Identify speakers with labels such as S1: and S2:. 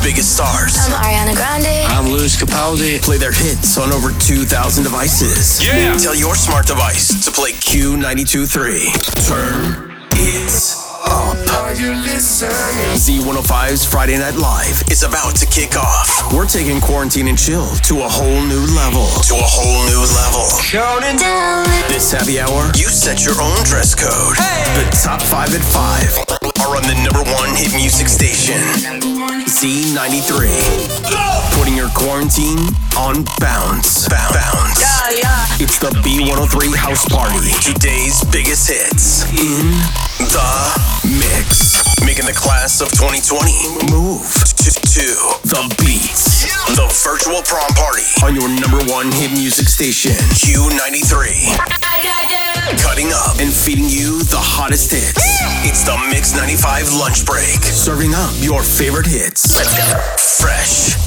S1: biggest stars.
S2: I'm Ariana Grande.
S3: I'm Louis Capaldi.
S1: Play their hits on over 2,000 devices.
S3: Yeah.
S1: Tell your smart device to play Q92.3. Turn it up. Z105's Friday Night Live is about to kick off. We're taking quarantine and chill to a whole new level.
S2: Counting down.
S1: This happy hour, you set your own dress code. The top 5 at 5 are on the #1 hit music station, Z93. Putting your quarantine on bounce. Bounce. It's the B103 House Party. Today's biggest hits in the mix. Making the class of 2020 move to the beats. The virtual prom party on your #1 hit music station, Q93. Cutting up and feeding you the hottest hits. It's the Mix 95 lunch break. Serving up your favorite hits. Let's go. Fresh,